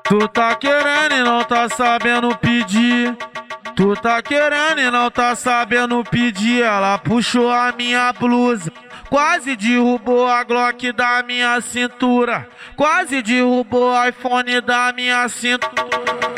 Tu tá querendo e não tá sabendo pedir. Tu tá querendo e não tá sabendo pedir. Ela puxou a minha blusa, quase derrubou a Glock da minha cintura, quase derrubou o iPhone da minha cintura.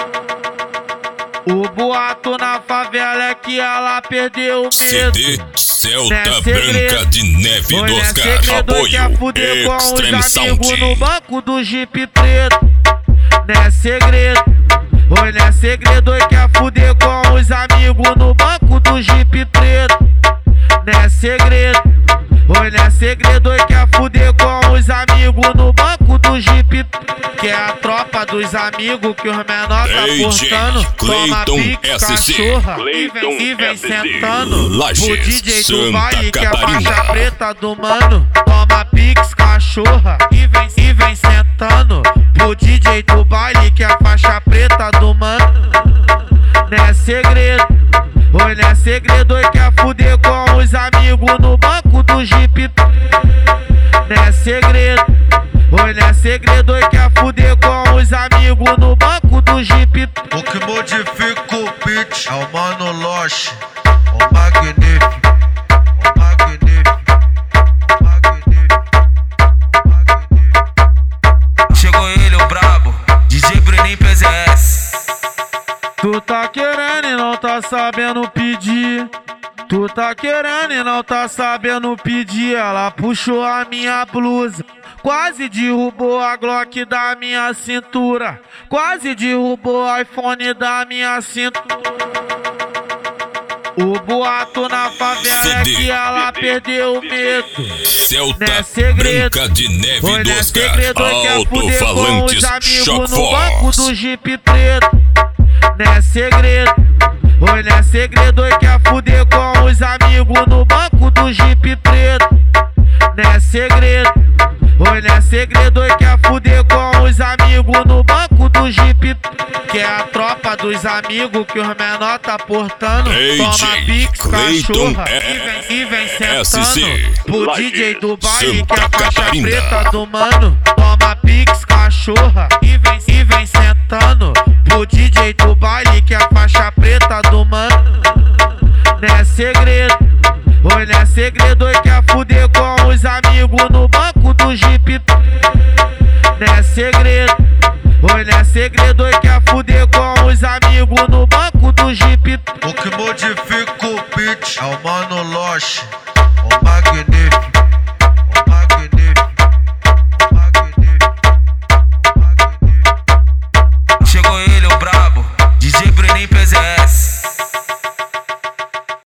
O boato na favela é que ela perdeu o medo. CD Celta Branca de Neve do Oscar. Apoio Extreme Sound. No banco do Jeep preto. Não é segredo. Oi, não é segredo, e quer fuder com os amigos no banco do Jeep preto. Não é segredo. Oi, não é segredo, e quer fuder com os amigos no banco do Jeep preto. Que é a tropa dos amigos que os menor tá portando. Toma pique, cachorra, e vem sentando. O DJ do baile que é a faixa preta do mano. Toma pix, cachorra, e vem sentando. O DJ do baile que é a faixa preta do mano. Não é segredo, oi, não é segredo, e quer fuder com os amigos no banco do Jeep. Não é segredo, oi, não é segredo, e quer fuder com os amigos no banco do Jeep. O que modifica o beat é o Mano Loche, o magnífico, o magnífico, o magnífico, o magnífico. Chegou ele, o brabo, DJ Bruninho PZS. Tu tá querendo e não tá sabendo pedir. Tu tá querendo e não tá sabendo pedir. Ela puxou a minha blusa, quase derrubou a Glock da minha cintura, quase derrubou o iPhone da minha cintura. O boato na favela é que ela perdeu o medo. Celta Não é segredo. Branca de Neve Oi, do não é Oscar. segredo, Alto-falantes Shock no banco do Force. Jeep preto. Não é segredo, oi, não é segredo, e quer fuder com os amigos no banco do Jeep preto. Não é segredo, oi, não é segredo, e quer fuder com os amigos no banco do Jeep. Que é a tropa dos amigos que os menor tá portando. Toma pix, cachorra, e vem sentando. O DJ do baile que é a faixa preta do mano. Toma pix, cachorra, e vem sentando. O DJ do baile que é a faixa preta do mano. Não é segredo, oi, não é segredo, e quer fuder com os amigos no banco do Jeep. Não é segredo, oi, não é segredo, e quer fuder com os amigos no banco do Jeep. O que modifica o beat é o Mano Loche, o magnífico, o magnífico.